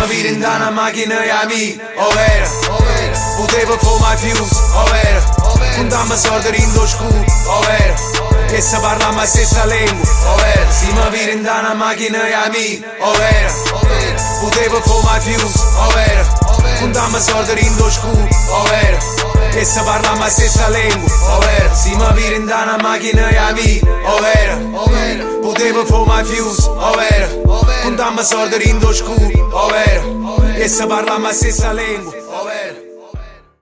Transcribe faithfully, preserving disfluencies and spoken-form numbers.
vire in una macchina e amici, ovvero potevo fumare fuse, ovvero contammo soldi in do scudo, ovvero e se parliamo la stessa lingua, ovvero si mi vire in una macchina e amici, ovvero potevo fumare fuse, ovvero contammo soldi in do scudo, ovvero e se parliamo la stessa lingua, ovvero si mi vire in una macchina e amici, ovvero potevo fumare fuse, ovvero contammo soldi in do scudo, ovvero e se parliamo la stessa lingua.